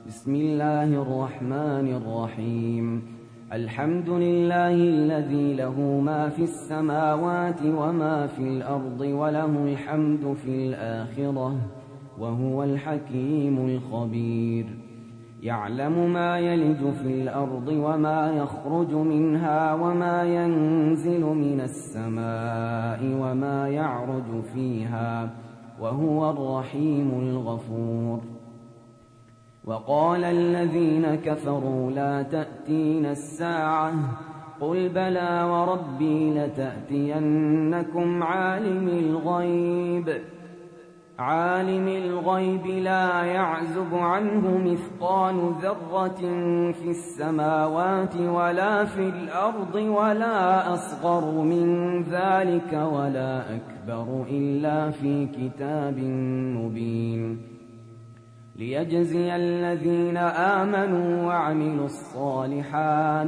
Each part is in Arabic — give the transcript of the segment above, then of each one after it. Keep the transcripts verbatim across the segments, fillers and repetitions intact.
بسم الله الرحمن الرحيم. الحمد لله الذي له ما في السماوات وما في الأرض وله الحمد في الآخرة وهو الحكيم الخبير. يعلم ما يلج في الأرض وما يخرج منها وما ينزل من السماء وما يعرج فيها وهو الرحيم الغفور. وقال الذين كفروا لا تأتين الساعة قل بلى وربي لتأتينكم عالم الغيب عالم الغيب لا يعزب عنه مثقال ذرة في السماوات ولا في الأرض ولا أصغر من ذلك ولا أكبر إلا في كتاب مبين ليجزي الذين آمنوا وعملوا الصالحات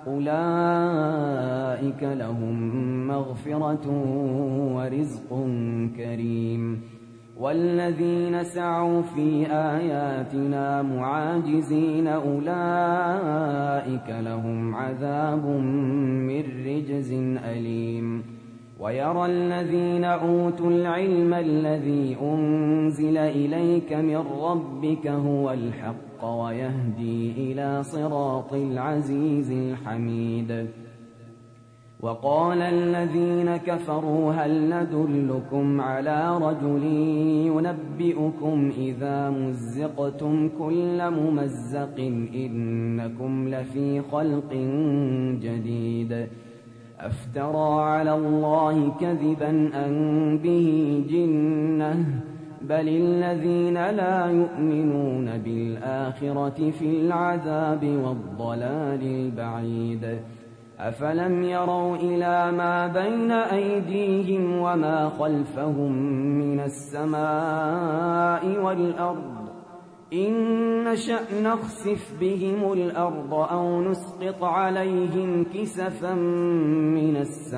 أولئك لهم مغفرة ورزق كريم. والذين سعوا في آياتنا معاجزين أولئك لهم عذاب من رجز أليم. ويرى الذين أوتوا العلم الذي أنزل إليك من ربك هو الحق ويهدي إلى صراط العزيز الحميد. وقال الذين كفروا هل ندلكم على رجل ينبئكم إذا مزقتم كل ممزق إنكم لفي خلق جديد أفترى على الله كذبا أن به جنة بل الذين لا يؤمنون بالآخرة في العذاب والضلال البعيد. أفلم يروا إلى ما بين أيديهم وما خلفهم من السماء والأرض إن نشأ نخسف بهم الأرض أو نسقط عليهم كسفا من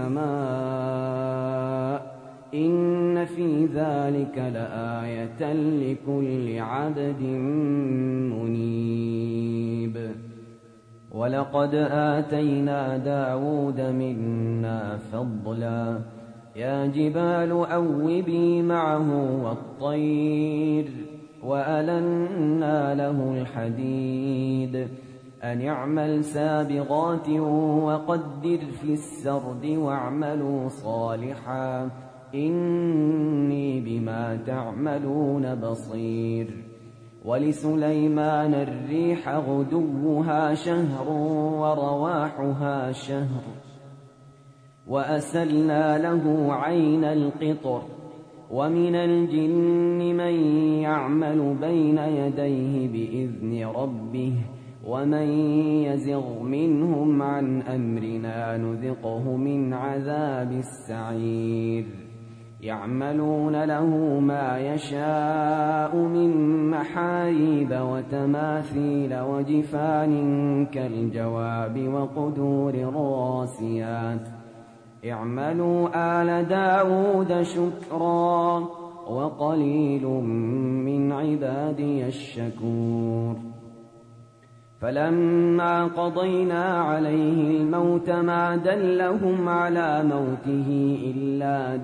السماء إن في ذلك لآية لكل عبد منيب. ولقد آتينا داود منا فضلا يا جبال أوبي معه والطير وألنا له الحديد أن اعمل سابغات وقدر في السرد واعملوا صالحا إني بما تعملون بصير. ولسليمان الريح غدوها شهر ورواحها شهر وأسلنا له عين القطر ومن الجن من يعمل بين يديه بإذن ربه ومن يزغ منهم عن أمرنا نذقه من عذاب السعير. يعملون له ما يشاء من محاريب وتماثيل وجفان كالجواب وقدور الراسيات اعملوا آل داود شكرا وقليل من عبادي الشكور. فلما قضينا عليه الموت ما دلهم على موته إلا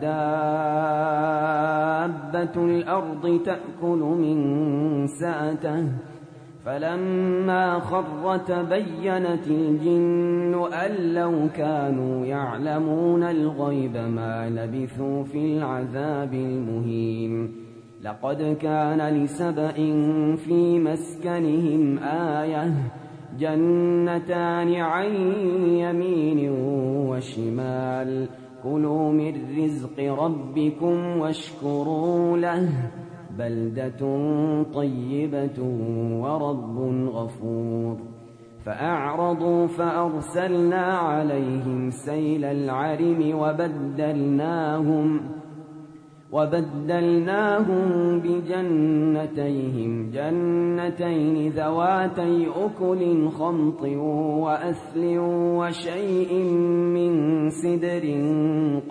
دابة الأرض تأكل من سأته فلما خر تبينت الجن أن لو كانوا يعلمون الغيب ما لبثوا في العذاب المهين. لقد كان لسبإ في مسكنهم آية جنتان عن يمين وشمال كلوا من رزق ربكم واشكروا له بلدة طيبة ورب غفور. فأعرضوا فأرسلنا عليهم سيل العرم وبدلناهم وبدلناهم بجنتيهم جنتين ذواتي أكل خمط وأثل وشيء من سدر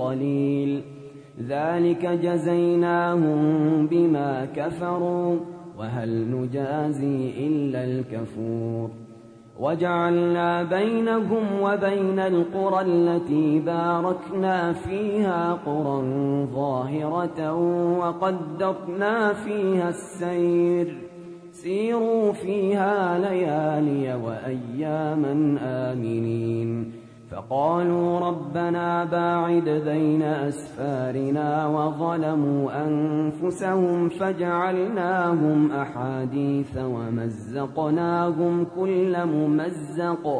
قليل ذلك جزيناهم بما كفروا وهل نجازي إلا الكفور وجعلنا بينهم وبين القرى التي باركنا فيها قرى ظاهرة وقدرنا فيها السير سيروا فيها ليالي وأياما آمنين فقالوا ربنا باعد بين أسفارنا وظلموا أنفسهم فجعلناهم أحاديث ومزقناهم كل ممزق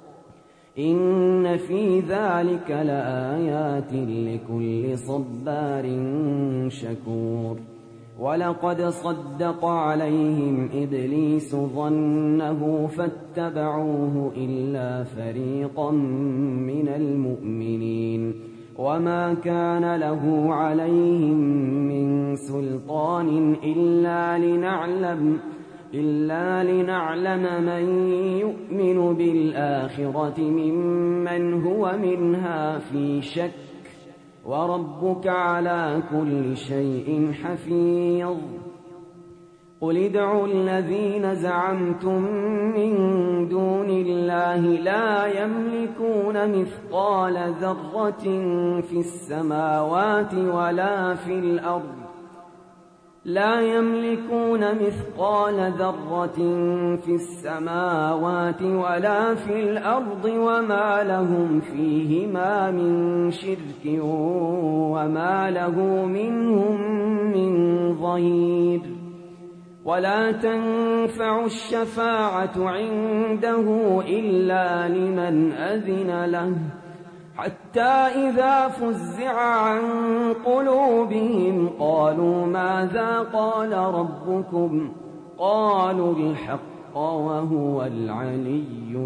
إن في ذلك لآيات لكل صبار شكور ولقد صدق عليهم إبليس ظنه فاتبعوه إلا فريقا من المؤمنين وما كان له عليهم من سلطان إلا لنعلم إلا لنعلم من يؤمن بالآخرة ممن هو منها في شك وربك على كل شيء حفيظ قل ادعوا الذين زعمتم من دون الله لا يملكون مثقال ذرة في السماوات ولا في الأرض لا يملكون مثقال ذرة في السماوات ولا في الأرض وما لهم فيهما من شرك وما له منهم من ظهير ولا تنفع الشفاعة عنده إلا لمن أذن له حتى إذا فزع عن قلوبهم قالوا ماذا قال ربكم قالوا الحق وهو العلي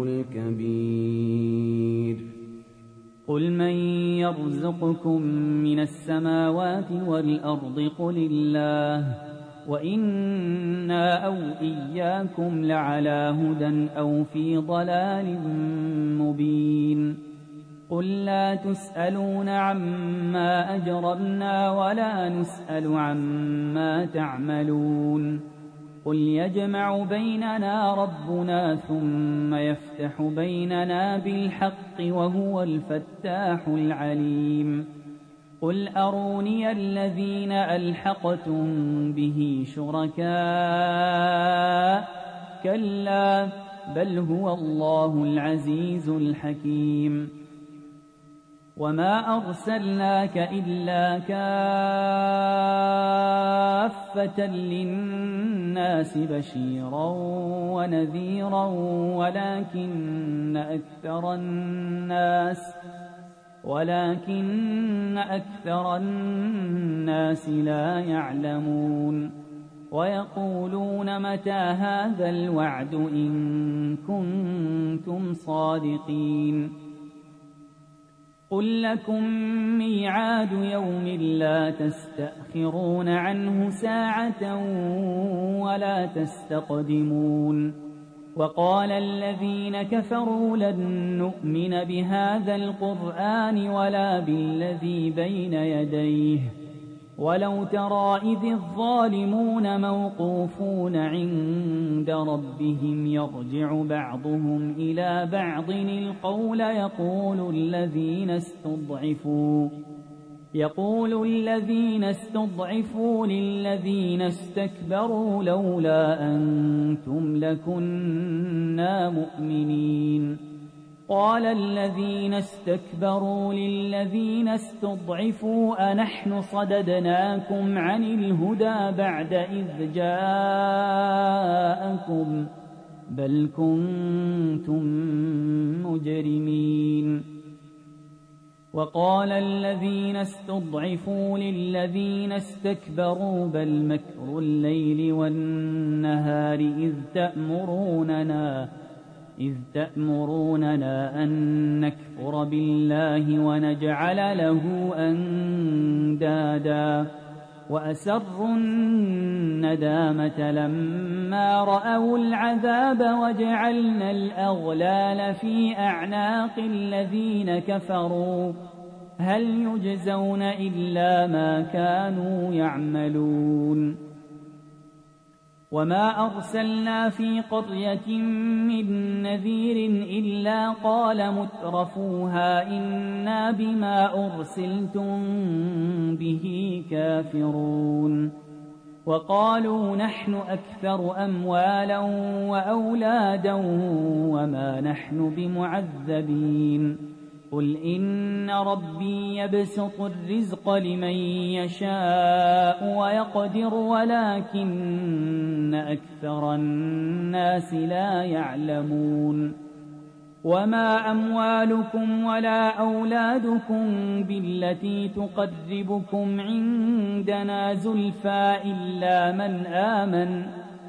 الكبير قل من يرزقكم من السماوات والأرض قل الله وإنا أو إياكم لعلى هدى أو في ضلال مبين قل لا تسألون عما أجرمنا ولا نسأل عما تعملون قل يجمع بيننا ربنا ثم يفتح بيننا بالحق وهو الفتاح العليم قل أروني الذين ألحقتم به شركاء كلا بل هو الله العزيز الحكيم وما أرسلناك إلا كافة للناس بشيرا ونذيرا ولكن أكثر الناس ولكن أكثر الناس لا يعلمون ويقولون متى هذا الوعد إن كنتم صادقين قل لكم ميعاد يوم لا تستأخرون عنه ساعة ولا تستقدمون وقال الذين كفروا لن نؤمن بهذا القرآن ولا بالذي بين يديه ولو ترى إذ الظالمون موقوفون عند ربهم يرجع بعضهم إلى بعض القول يقول الذين استضعفوا يقول الذين استضعفوا للذين استكبروا لولا أنتم لكنا مؤمنين قال الذين استكبروا للذين استضعفوا أنحن صددناكم عن الهدى بعد إذ جاءكم بل كنتم مجرمين وقال الذين استضعفوا للذين استكبروا بل مكر الليل والنهار إذ تأمروننا إذ تأمروننا أن نكفر بالله ونجعل له أندادا وأسروا الندامة لما رأوا العذاب وجعلنا الأغلال في أعناق الذين كفروا هل يجزون إلا ما كانوا يعملون وما أرسلنا في قرية من نذير إلا قال مترفوها إنا بما أرسلتم به كافرون وقالوا نحن أكثر أموالا وأولادا وما نحن بمعذبين قل إن ربي يبسط الرزق لمن يشاء ويقدر ولكن أكثر الناس لا يعلمون وما أموالكم ولا أولادكم بالتي تقربكم عندنا زلفى إلا من آمن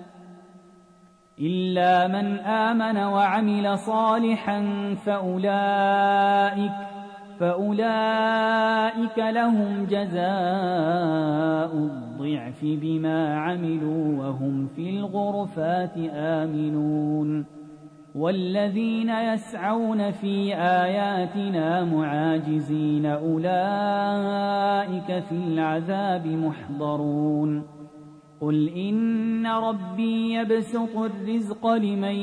إلا من آمن وعمل صالحا فأولئك فأولئك لهم جزاء الضعف بما عملوا وهم في الغرفات آمنون والذين يسعون في آياتنا معاجزين أولئك في العذاب محضرون قل إن ربي يبسط الرزق لمن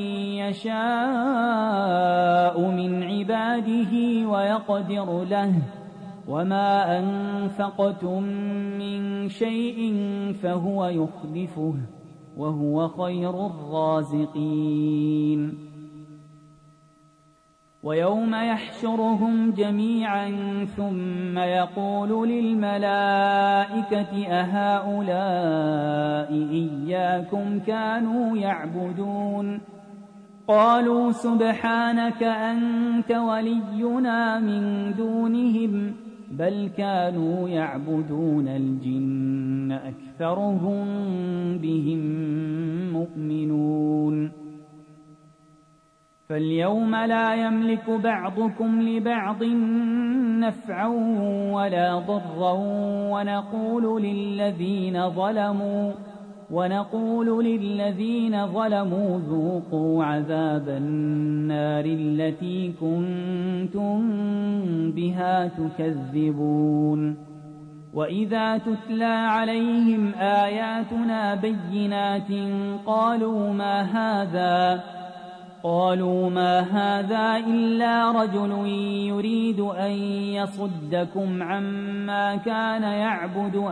يشاء من عباده ويقدر له وما أنفقتم من شيء فهو يخلفه وهو خير الرازقين ويوم يحشرهم جميعا ثم يقول للملائكة أهؤلاء إياكم كانوا يعبدون قالوا سبحانك أنت ولينا من دونهم بل كانوا يعبدون الجن أكثرهم بهم مؤمنون فاليوم لا يملك بعضكم لبعض نفعا ولا ضرا ونقول للذين ظلموا ونقول للذين ظلموا ذوقوا عذاب النار التي كنتم بها تكذبون وإذا تتلى عليهم آياتنا بينات قالوا ما هذا قالوا ما هذا إلا رجل يريد أن يصدكم عما كان يعبد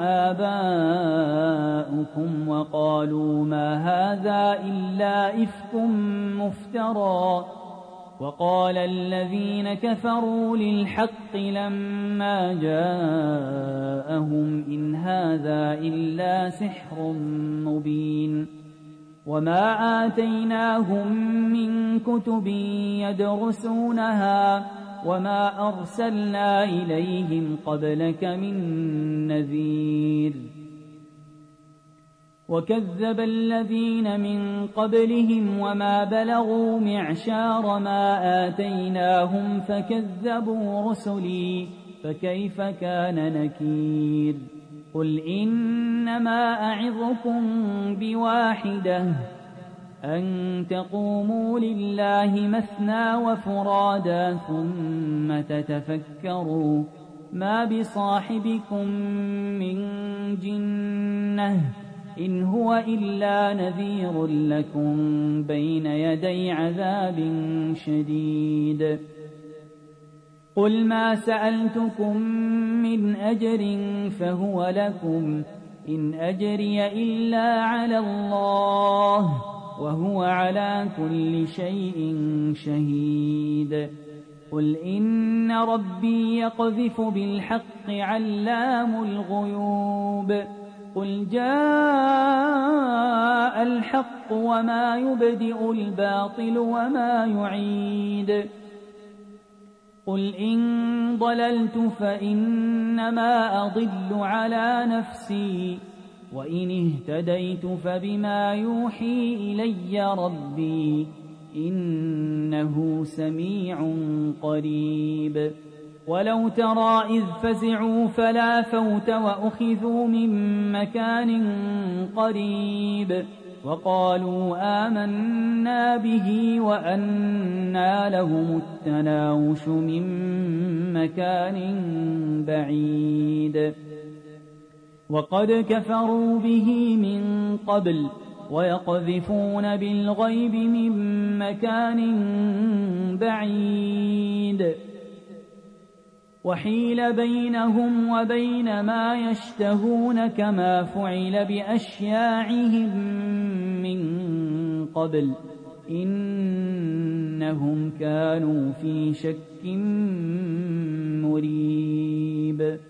آباؤكم وقالوا ما هذا إلا إفك مفترى وقال الذين كفروا للحق لما جاءهم إن هذا إلا سحر مبين وما آتيناهم من كتب يدرسونها وما أرسلنا إليهم قبلك من نذير وكذب الذين من قبلهم وما بلغوا معشار ما آتيناهم فكذبوا رسلي فكيف كان نكير قل إنما أعظكم بواحدة أن تقوموا لله مثنى وفرادا ثم تتفكروا ما بصاحبكم من جنة إن هو إلا نذير لكم بين يدي عذاب شديد قل ما سألتكم من أجر فهو لكم إن أجري إلا على الله وهو على كل شيء شهيد قل إن ربي يقذف بالحق علام الغيوب قل جاء الحق وما يبدئ الباطل وما يعيد قل إن ضللت فإنما أضل على نفسي وإن اهتديت فبما يوحي إلي ربي إنه سميع قريب ولو ترى إذ فزعوا فلا فوت وأخذوا من مكان قريب وقالوا آمنا به وأنى لهم التناوش من مكان بعيد وقد كفروا به من قبل ويقذفون بالغيب من مكان بعيد وحيل بينهم وبين ما يشتهون كما فعل بأشياعهم من قبل إنهم كانوا في شك مريب